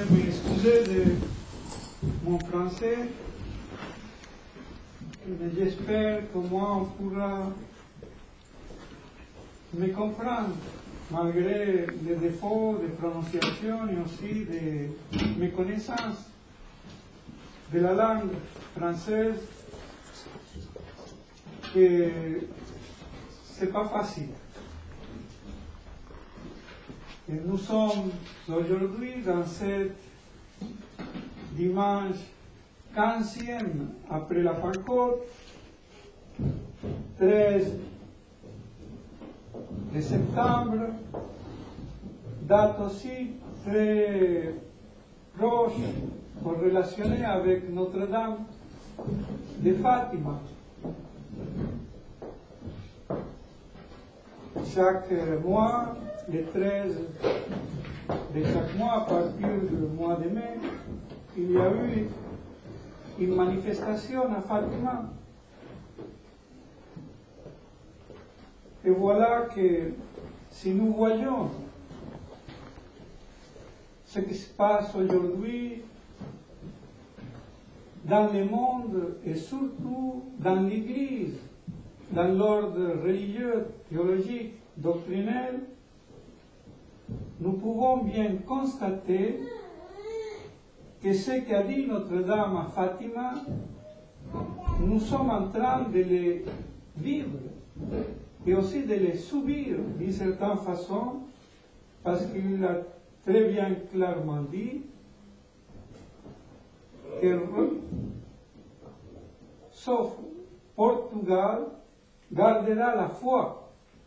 m'excuser de mon français, mais j'espère que moi on pourra me comprendre, malgré les défauts de prononciation et aussi de mes connaissances de la langue française, que c'est pas facile. Et nous sommes aujourd'hui dans cette dimanche 15e après la Pentecôte, 13 de septembre, date aussi très proche, corrélationnée avec Notre-Dame de Fatima. Chaque mois, le 13 de chaque mois, à partir du mois de mai, il y a eu une manifestation à Fatima. Et voilà que si nous voyons ce qui se passe aujourd'hui dans le monde et surtout dans l'Église, dans l'ordre religieux, théologique, doctrinel, nous pouvons bien constater que ce qu'a dit Notre-Dame à Fatima, nous sommes en train de les vivre et aussi de les subir d'une certaine façon, parce qu'il a très bien clairement dit que, sauf Portugal, gardera la foi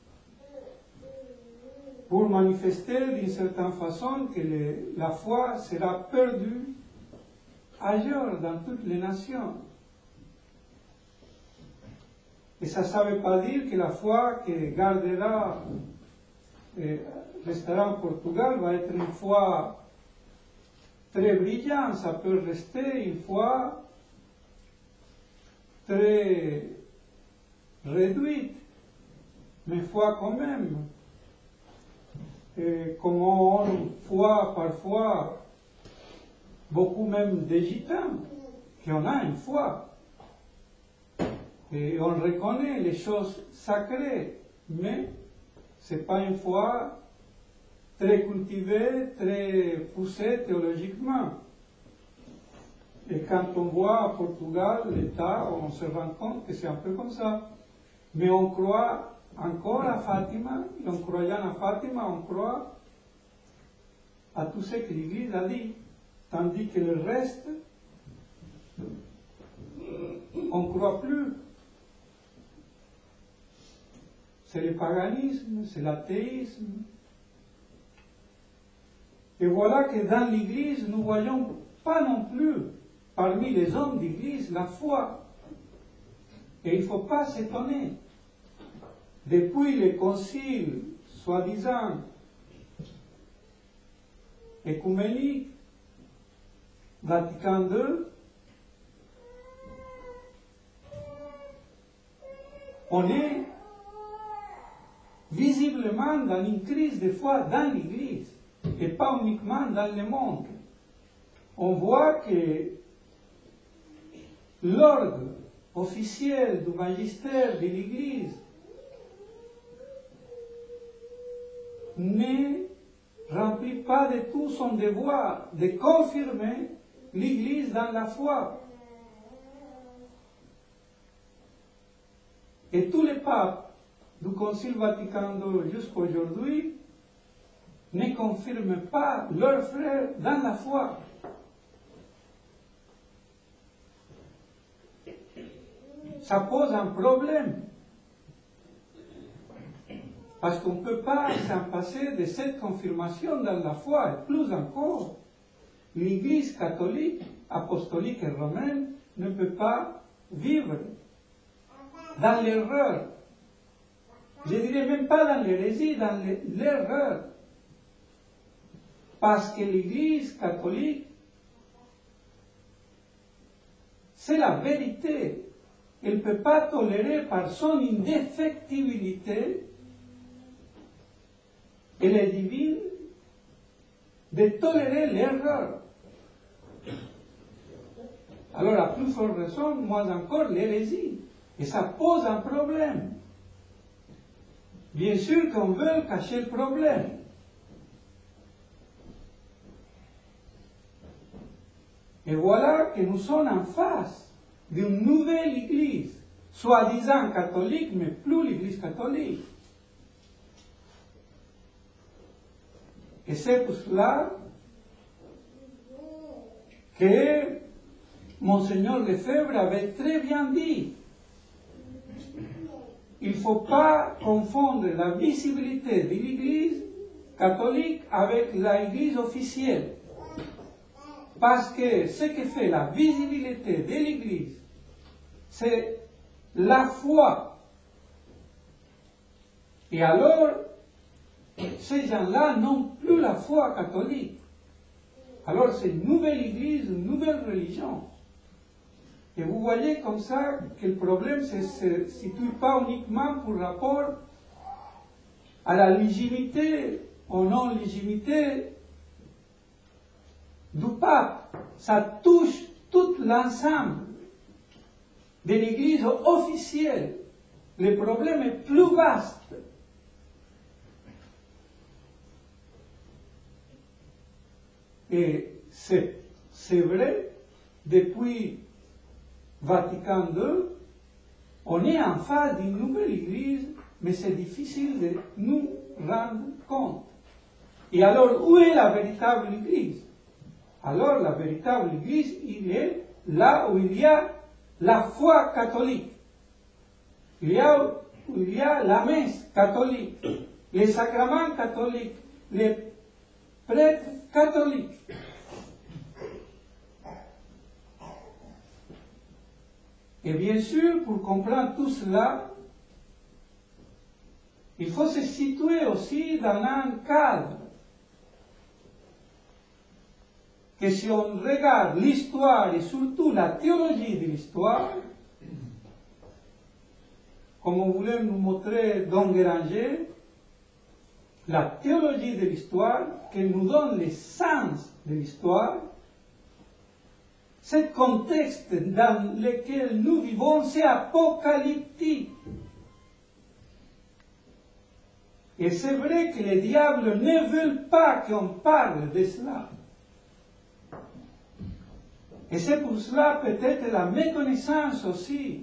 pour manifester d'une certaine façon que la foi sera perdue ailleurs dans toutes les nations. Et ça ne veut pas dire que la foi qui gardera, restera en Portugal, va être une foi très brillante. Ça peut rester une foi très réduite, mais foi quand même. Et comme on voit parfois beaucoup même de gitans qui ont une foi. Et on reconnaît les choses sacrées, mais ce n'est pas une foi très cultivée, très poussée théologiquement. Et quand on voit à Portugal l'État, on se rend compte que c'est un peu comme ça. Mais on croit encore à Fatima, et en croyant à Fatima, on croit à tout ce que l'Église a dit, tandis que le reste, on ne croit plus. C'est le paganisme, c'est l'athéisme. Et voilà que dans l'Église, nous ne voyons pas non plus, parmi les hommes d'Église, la foi. Et il ne faut pas s'étonner. Depuis les conciles, soi-disant, écuméniques, Vatican II, on est visiblement dans une crise de foi dans l'Église, et pas uniquement dans le monde. On voit que l'ordre officiel du magistère de l'Église ne remplit pas de tout son devoir de confirmer l'Église dans la foi. Et tous les papes du Concile Vatican II jusqu'à aujourd'hui ne confirment pas leurs frères dans la foi. Ça pose un problème. Parce qu'on ne peut pas s'en passer de cette confirmation dans la foi. Et plus encore, l'Église catholique, apostolique et romaine ne peut pas vivre dans l'erreur. Je ne dirais même pas dans l'hérésie, dans l'erreur. Parce que l'Église catholique, c'est la vérité. Elle ne peut pas tolérer par son indéfectibilité, elle est divine, de tolérer l'erreur. Alors, à plus forte raison, moins encore l'hérésie. Et ça pose un problème. Bien sûr qu'on veut cacher le problème. Et voilà que nous sommes en face d'une nouvelle Église, soi-disant catholique, mais plus l'Église catholique. Et c'est pour cela que Monseigneur Lefebvre avait très bien dit, il ne faut pas confondre la visibilité de l'Église catholique avec l'Église officielle. Parce que ce qui fait la visibilité de l'Église, c'est la foi. Et alors, ces gens-là n'ont plus la foi catholique. Alors c'est une nouvelle Église, une nouvelle religion. Et vous voyez comme ça que le problème ne se situe pas uniquement pour rapport à la légitimité ou non-légitimité du pape. Ça touche tout l'ensemble de l'Église officielle. Le problème est plus vaste. Et c'est vrai, depuis Vatican II, on est en face d'une nouvelle Église, mais c'est difficile de nous rendre compte. Et alors, où est la véritable Église? Alors, la véritable Église, il est là où il y a la foi catholique. Il y a la messe catholique, les sacrements catholiques, les prêtres catholiques. Et bien sûr, pour comprendre tout cela, il faut se situer aussi dans un cadre. Que si on regarde l'histoire et surtout la théologie de l'histoire, comme on voulait nous montrer Don Guéranger, la théologie de l'histoire, qui nous donne le sens de l'histoire, ce contexte dans lequel nous vivons, c'est apocalyptique. Et c'est vrai que les diables ne veulent pas qu'on parle de cela. Et c'est pour cela peut-être la méconnaissance aussi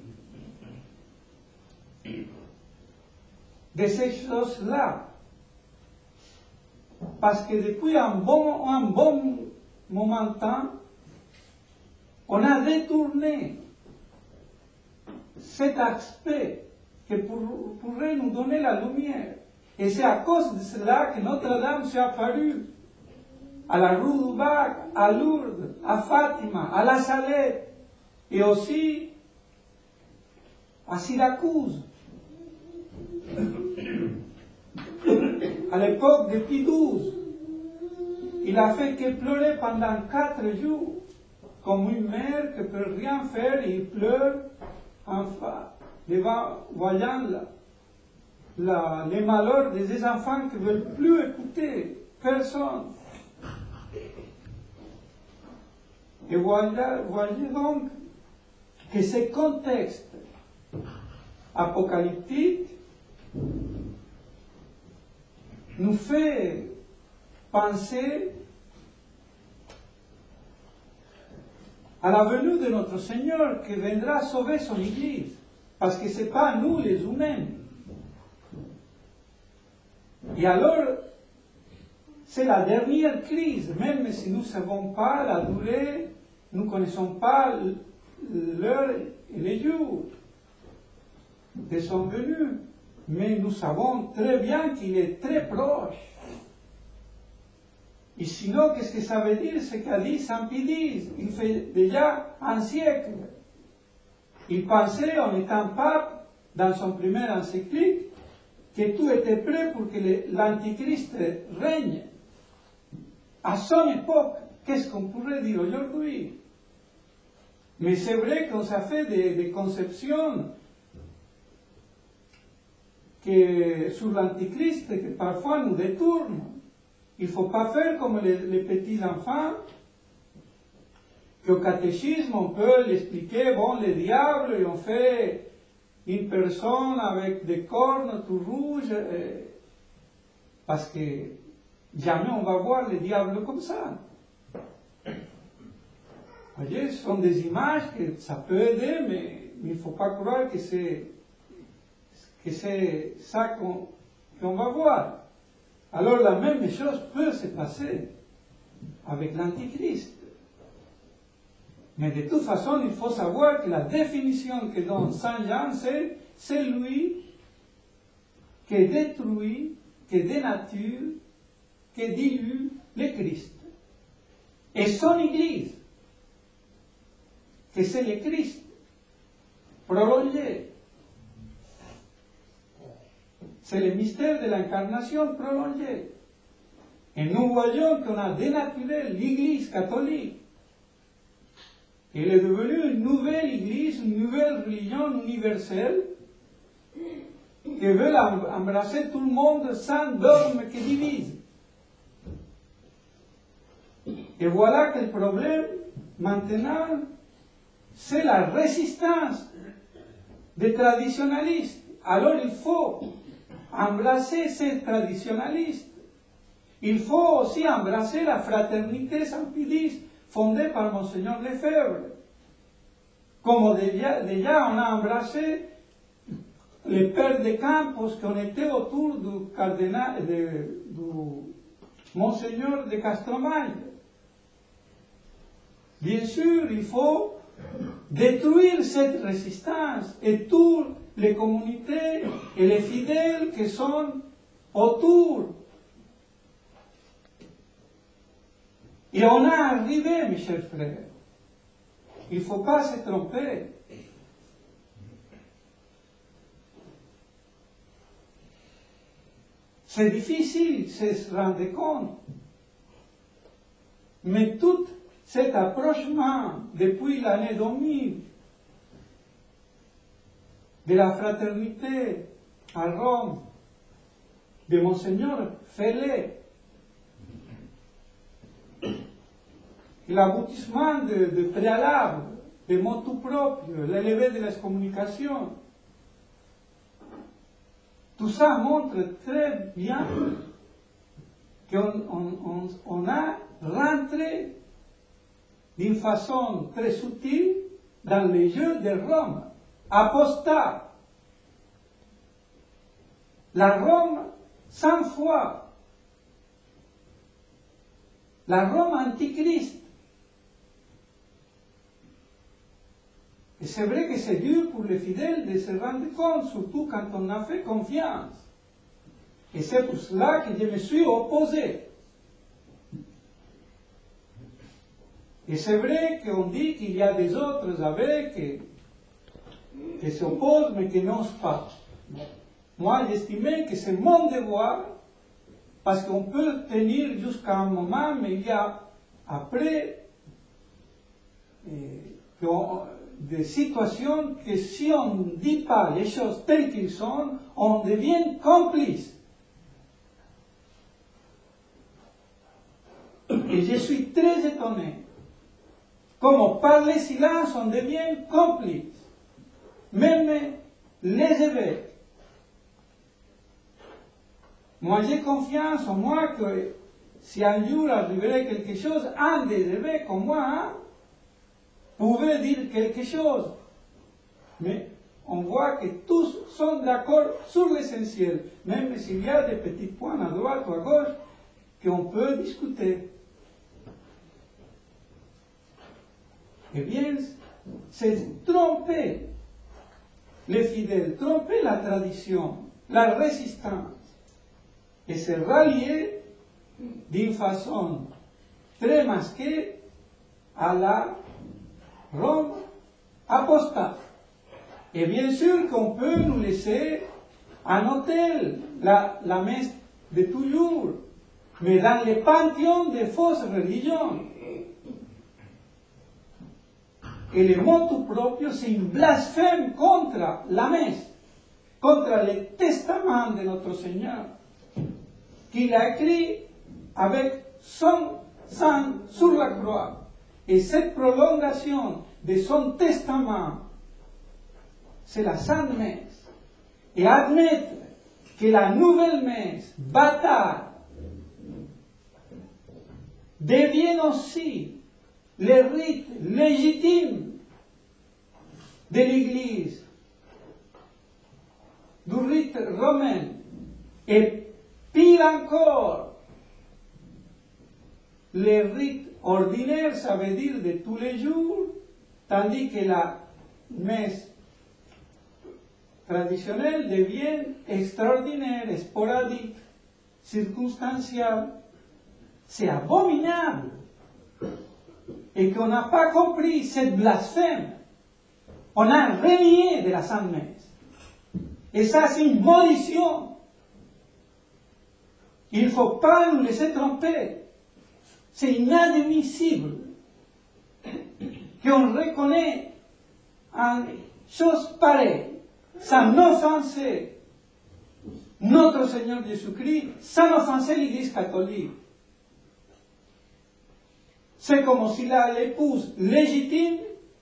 de ces choses-là. Parce que depuis un bon moment de temps, on a détourné cet aspect qui pourrait nous donner la lumière. Et c'est à cause de cela que Notre-Dame s'est apparue à la rue du Bac, à Lourdes, à Fatima, à La Salette, et aussi à Syracuse. À l'époque de Pie XII, il a fait que pleurer pendant 4 jours, comme une mère qui ne peut rien faire et il pleure enfin, voyant les malheurs des enfants qui ne veulent plus écouter personne. Et voyez donc que ce contexte apocalyptique nous fait penser à la venue de notre Seigneur qui viendra sauver son Église. Parce que ce n'est pas nous les humains. Et alors, c'est la dernière crise, même si nous ne savons pas la durée, nous ne connaissons pas l'heure et les jours de son venue. Mais nous savons très bien qu'il est très proche. Et sinon, qu'est-ce que ça veut dire ce qu'a dit Saint Pie X? Il fait déjà un siècle. Il pensait, en étant pape, dans son premier encyclique, que tout était prêt pour que l'Antichrist règne. À son époque, qu'est-ce qu'on pourrait dire aujourd'hui? Mais c'est vrai qu'on s'est fait des conceptions sur l'Antichrist qui parfois nous détournent. Il ne faut pas faire comme les petits enfants qu'au catéchisme, on peut l'expliquer, bon, le diable, et on fait une personne avec des cornes tout rouges, parce que jamais on va voir le diable comme ça. Vous voyez, ce sont des images que ça peut aider, mais il ne faut pas croire que c'est ça qu'on va voir. Alors la même chose peut se passer avec l'Antichrist. Mais de toute façon, il faut savoir que la définition que donne Saint Jean, c'est celui qui détruit, qui dénature, qui dilue le Christ. Et son Église, que c'est le Christ prolongé. C'est le mystère de l'incarnation prolongée. Et nous voyons qu'on a dénaturé l'Église catholique. Elle est devenue une nouvelle Église, une nouvelle religion universelle qui veut embrasser tout le monde sans dogme qui divise. Et voilà que le problème, maintenant, c'est la résistance des traditionalistes. Alors il faut embrasser ces traditionalistes. Il faut aussi embrasser la fraternité saint-pédiste fondée par Monseigneur Lefebvre. Comme déjà on a embrassé les pères de Campos qui ont été autour du cardinal, du Monseigneur de Castromagne. Bien sûr, il faut détruire cette résistance et toutes les communautés et les fidèles qui sont autour. Et on a arrivé, mes chers frères. Il ne faut pas se tromper. C'est difficile de se rendre compte. Mais tout cet approchement depuis l'année 2000 de la fraternité à Rome, de Monseigneur Fellet, l'aboutissement de préalable, de motu proprio, l'élevé de l'excommunication, tout ça montre très bien qu'on a rentré d'une façon très subtile dans les jeux de Rome, apostat. La Rome sans foi, la Rome antichrist. Et c'est vrai que c'est dur pour les fidèles de se rendre compte, surtout quand on a fait confiance. Et c'est pour cela que je me suis opposé. Et c'est vrai qu'on dit qu'il y a des autres avec qui s'opposent mais qui n'osent pas. Moi, j'estimais que c'est mon devoir, parce qu'on peut tenir jusqu'à un moment, mais il y a après des situations que si on ne dit pas les choses telles qu'elles sont, on devient complice. Et je suis très étonné. Comme par le silence, on devient complice. Même les évêques. Moi, j'ai confiance en moi que si un jour arriverait quelque chose, un des évêques comme moi pouvait dire quelque chose. Mais on voit que tous sont d'accord sur l'essentiel, même s'il y a des petits points à droite ou à gauche qu'on peut discuter. Eh bien, c'est tromper les fidèles, tromper la tradition, la résistance, et se rallier d'une façon très masquée à la Rome apostate. Et bien sûr qu'on peut nous laisser un hôtel, la messe de toujours, mais dans les panthéons des fausses religions. Et le motu proprio, c'est une blasphème contre la messe, contre le testament de notre Seigneur, qu'il a écrit avec son sang sur la croix. Et cette prolongation de son testament, c'est la Sainte Messe. Et admettre que la nouvelle messe, bâtarde, devienne aussi le rite légitime de l'Église, du rite romain, et pire encore, le rite ordinaire, ça veut dire de tous les jours, tandis que la messe traditionnelle devient extraordinaire, sporadique, circonstancielle. C'est abominable. Et qu'on n'a pas compris cette blasphème. On a renié de la Sainte Messe. Et ça, c'est une malédiction. Il ne faut pas nous laisser tromper. C'est inadmissible qu'on reconnaisse une chose pareille, sans offenser notre Seigneur Jésus-Christ, sans offenser l'Église catholique. C'est comme si l'épouse légitime,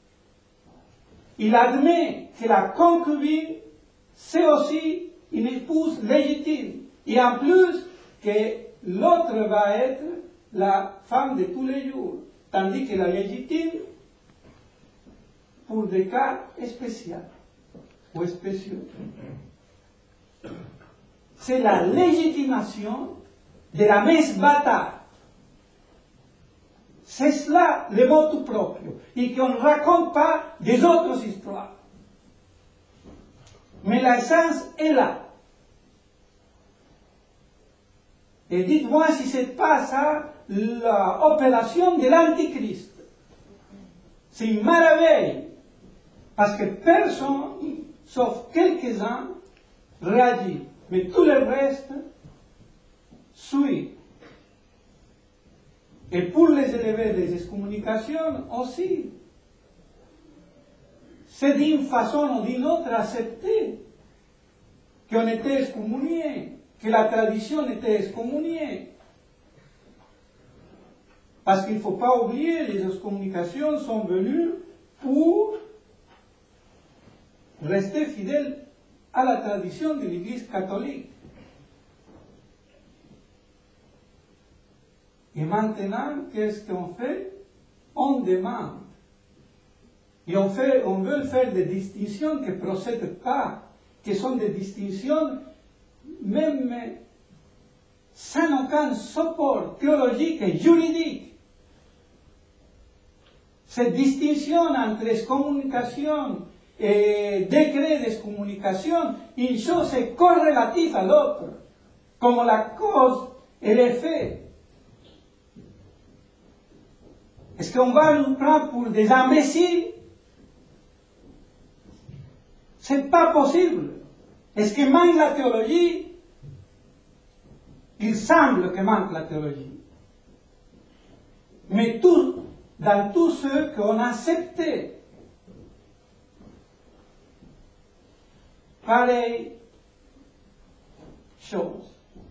il admet que la concubine, c'est aussi une épouse légitime. Et en plus, que l'autre va être la femme de tous les jours. Tandis que la légitime, pour des cas spéciaux ou spéciaux. C'est la légitimation de la messe bâtarde. C'est cela le motu proprio, et qu'on ne raconte pas des autres histoires. Mais l'essence est là. Et dites-moi si ce n'est pas ça l'opération de l'Antichrist. C'est une merveille, parce que personne, sauf quelques-uns, réagit. Mais tout le reste suit. Et pour les élevés des excommunications aussi, c'est d'une façon ou d'une autre accepté qu'on était excommunié, que la tradition était excommuniée. Parce qu'il ne faut pas oublier, les excommunications sont venues pour rester fidèles à la tradition de l'Église catholique. Et maintenant, qu'est-ce qu'on fait? On demande. Et on veut faire des distinctions qui ne procèdent pas, qui sont des distinctions même sans aucun support théologique et juridique. Cette distinction entre excommunication et décret d'excommunication, une chose est corrélative à l'autre, comme la cause et l'effet. Est-ce qu'on va nous prendre pour des imbéciles? C'est pas possible. Est-ce que manque la théologie? Il semble que manque la théologie. Mais dans tous ceux qu'on a accepté, pareille chose.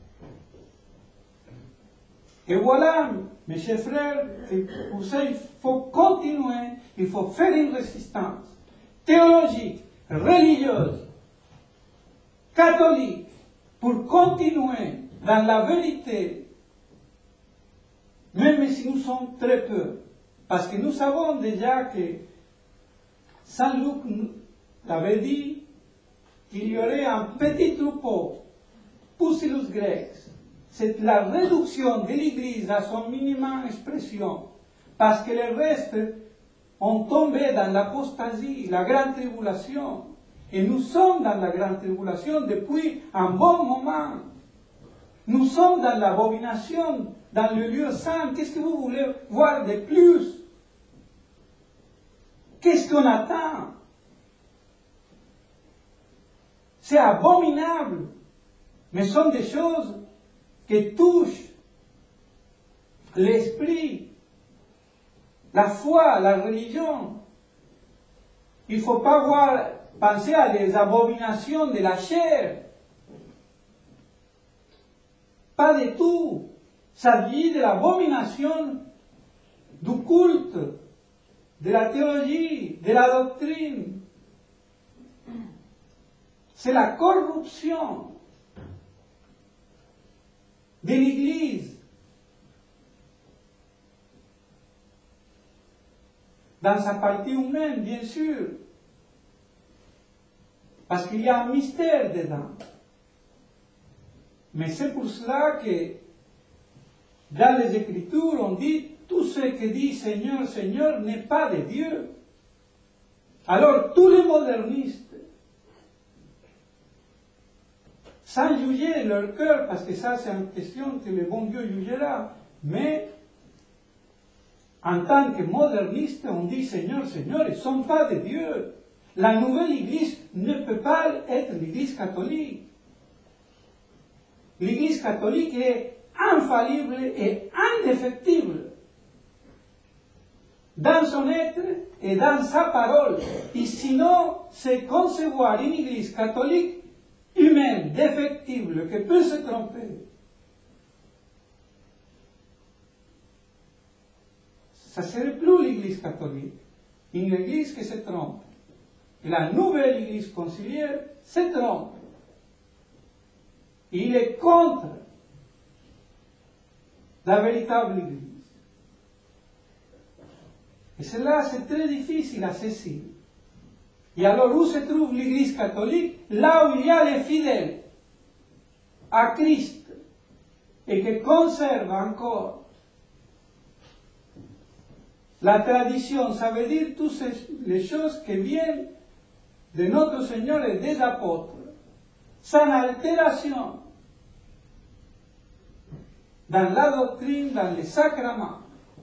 Et voilà, mes chers frères, pour ça il faut continuer, il faut faire une résistance théologique, religieuse, catholique, pour continuer dans la vérité, même si nous sommes très peu. Parce que nous savons déjà que Saint Luc l'avait dit qu'il y aurait un petit troupeau, Pusillus Grex. C'est la réduction de l'Église à son minimum expression, parce que les restes ont tombé dans l'apostasie, la grande tribulation. Et nous sommes dans la grande tribulation depuis un bon moment. Nous sommes dans l'abomination, dans le lieu saint. Qu'est-ce que vous voulez voir de plus? Qu'est-ce qu'on attend? C'est abominable, mais ce sont des choses qui touchent l'esprit, la foi, la religion. Il ne faut pas penser à des abominations de la chair. Pas du tout. Ça dit de l'abomination du culte de la théologie, de la doctrine. C'est la corruption de l'Église. Dans sa partie humaine, bien sûr. Parce qu'il y a un mystère dedans. Mais c'est pour cela que dans les Écritures, on dit tout ce que dit Seigneur, Seigneur n'est pas de Dieu. Alors tous les modernistes, sans juger leur cœur, parce que ça c'est une question que le bon Dieu jugera, mais en tant que modernistes, on dit Seigneur, Seigneur, ils ne sont pas de Dieu. La nouvelle Église ne peut pas être l'Église catholique. L'Église catholique est infallible et indéfectible dans son être et dans sa parole. Et sinon, c'est concevoir une Église catholique humaine, défectible, qui peut se tromper. Ça ne serait plus l'Église catholique, une Église qui se trompe. Et la nouvelle Église conciliaire se trompe. Il est contre la véritable Église. Et cela, c'est très difficile à saisir. Et alors, où se trouve l'Église catholique? Là où il y a les fidèles à Christ et qui conservent encore la tradition. Ça veut dire toutes les choses qui viennent de notre Seigneur et des apôtres, sans altération, dans la doctrine, dans les sacrements.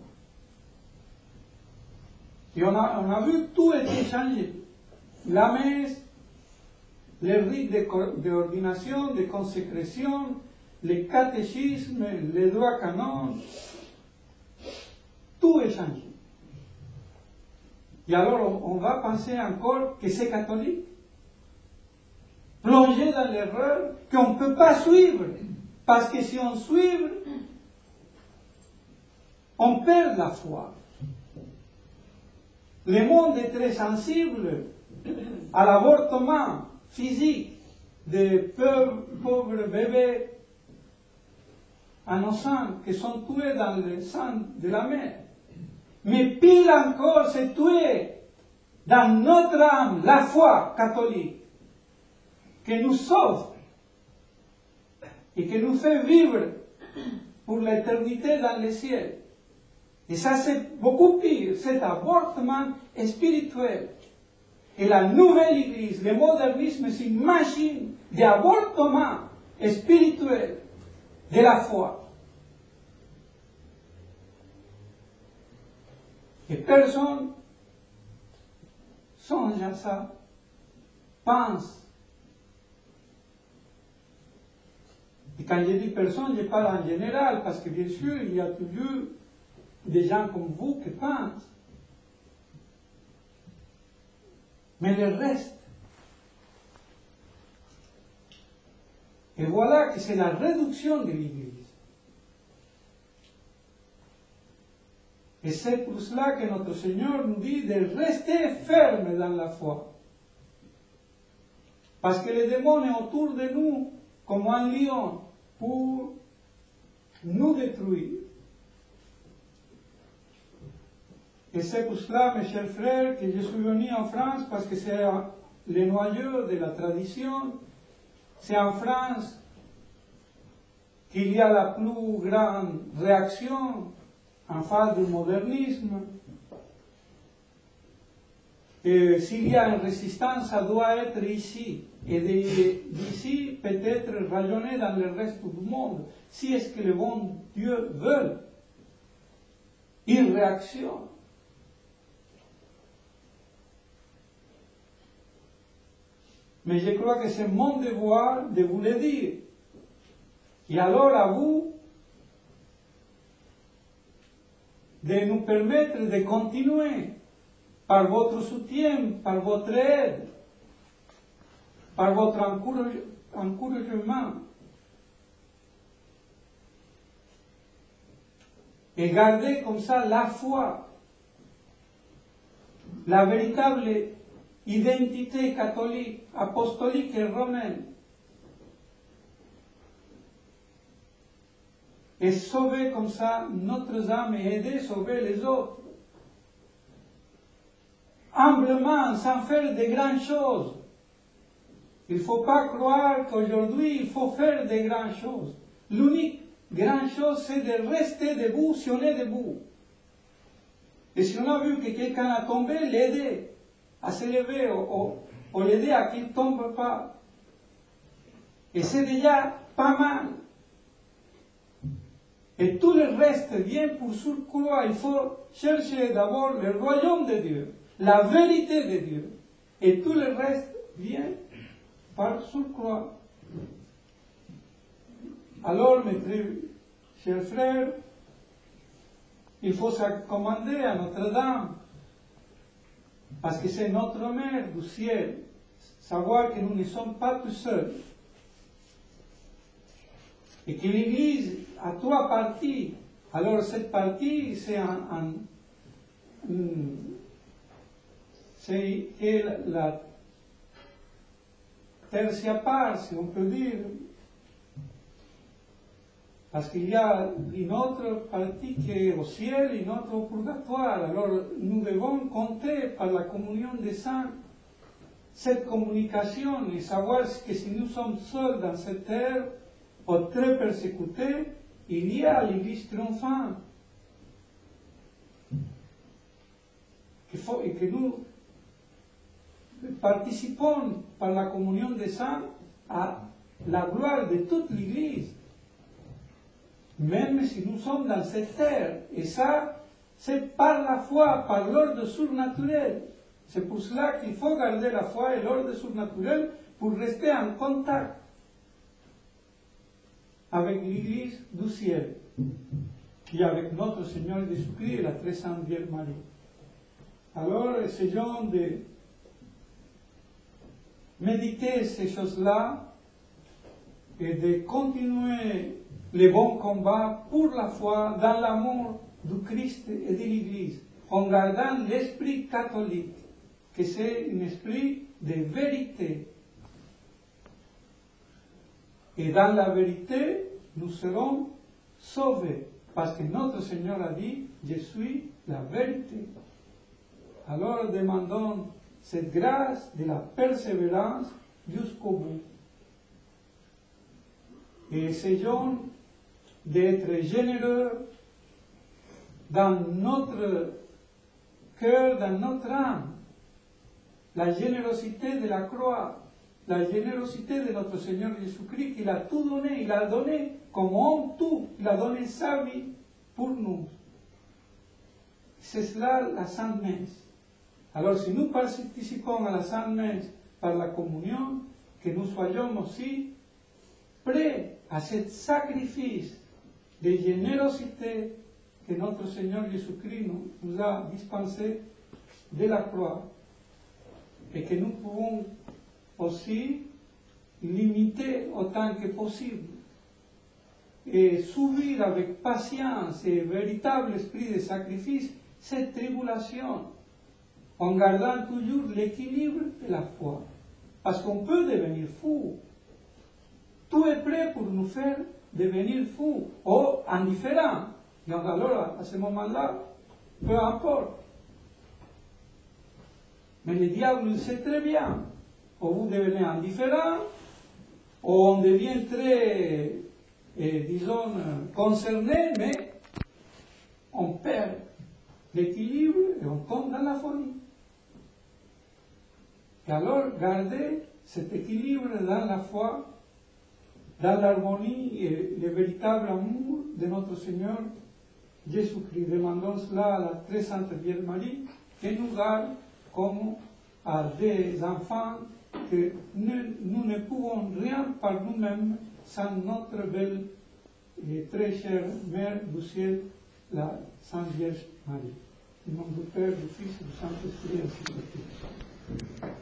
Et on a vu tout était changé. La messe, les rites d'ordination, de consécration, les catéchismes, les droits canons, tout est changé. Et alors on va penser encore que c'est catholique, plongé dans l'erreur qu'on ne peut pas suivre, parce que si on suit, on perd la foi. Le monde est très sensible à l'avortement physique des pauvres bébés innocents qui sont tués dans le sang de la mer. Mais pire encore, c'est tuer dans notre âme la foi catholique qui nous sauve et qui nous fait vivre pour l'éternité dans le ciel. Et ça, c'est beaucoup pire, cet avortement spirituel. Et la nouvelle Église, le modernisme, c'est une machine d'avortement spirituel de la foi. Et personne songe à ça, pense. Et quand je dis personne, je parle en général, parce que bien sûr, il y a toujours des gens comme vous qui pensent. Mais le reste. Et voilà que c'est la réduction de l'Église. Et c'est pour cela que notre Seigneur nous dit de rester ferme dans la foi. Parce que le démon est autour de nous comme un lion pour nous détruire. Et c'est pour cela, mes chers frères, que je suis venu en France, parce que c'est le noyau de la tradition. C'est en France qu'il y a la plus grande réaction en face du modernisme. Et s'il y a une résistance, ça doit être ici. Et d'ici, peut-être rayonner dans le reste du monde, si est-ce que le bon Dieu veut une réaction. Mais je crois que c'est mon devoir de vous le dire. Et alors à vous de nous permettre de continuer par votre soutien, par votre aide, par votre encouragement. Et garder comme ça la foi la véritable identité catholique, apostolique et romaine, et sauver comme ça notre âme et aider à sauver les autres. Humblement, sans faire de grandes choses. Il ne faut pas croire qu'aujourd'hui, il faut faire de grandes choses. L'unique grande chose, c'est de rester debout si on est debout. Et si on a vu que quelqu'un a tombé, l'aider à se lever ou l'aider à qu'il ne tombe pas. Et c'est déjà pas mal. Et tout le reste vient pour surcroît. Il faut chercher d'abord le royaume de Dieu, la vérité de Dieu. Et tout le reste vient par surcroît. Alors, mes très chers frères, il faut s'accommoder à Notre-Dame, parce que c'est notre mère du ciel. Savoir que nous ne sommes pas tout seuls. Et que l'Église a trois parties. Alors cette partie, c'est la tertia part, si on peut dire. Parce qu'il y a une autre partie qui est au ciel, une autre au purgatoire. Alors nous devons compter par la communion des saints cette communication et savoir que si nous sommes seuls dans cette terre, ou très persécutés, il y a l'Église triomphante. Et que nous participons par la communion des saints à la gloire de toute l'Église. Même si nous sommes dans cette terre. Et ça, c'est par la foi, par l'ordre surnaturel. C'est pour cela qu'il faut garder la foi et l'ordre surnaturel pour rester en contact avec l'Église du ciel, qui est avec notre Seigneur Jésus-Christ et la très sainte Vierge Marie. Alors, essayons de méditer ces choses-là et de continuer les bons combats pour la foi dans l'amour du Christ et de l'Église, en gardant l'esprit catholique, que c'est un esprit de vérité. Et dans la vérité, nous serons sauvés, parce que notre Seigneur a dit, je suis la vérité. Alors demandons cette grâce de la persévérance jusqu'au bout. Et essayons d'être généreux dans notre cœur, dans notre âme. La générosité de la croix, la générosité de notre Seigneur Jésus-Christ, qu'il a tout donné, il a donné comme homme tout, il a donné sa vie pour nous. C'est cela la Sainte Messe. Alors si nous participons à la Sainte Messe par la communion, que nous soyons aussi prêts à ce sacrifice de générosité que notre Seigneur Jésus-Christ nous a dispensé de la croix, et que nous pouvons aussi limiter autant que possible et subir avec patience et véritable esprit de sacrifice cette tribulation, en gardant toujours l'équilibre de la foi. Parce qu'on peut devenir fou. Tout est prêt pour nous faire devenir fous ou indifférents. Donc alors, à ce moment-là, peu importe. Mais le diable sait très bien. Ou vous devenez indifférent, ou on devient très, disons, concerné, mais on perd l'équilibre et on tombe dans la folie. Et alors, gardez cet équilibre dans la foi, dans l'harmonie et le véritable amour de notre Seigneur Jésus-Christ. Demandons cela à la très sainte Vierge Marie, qui nous garde comme à des enfants que nous ne pouvons rien par nous-mêmes sans notre belle et très chère Mère du ciel, la Sainte Vierge Marie. Au nom du Père, du Fils et du Saint-Esprit, ainsi que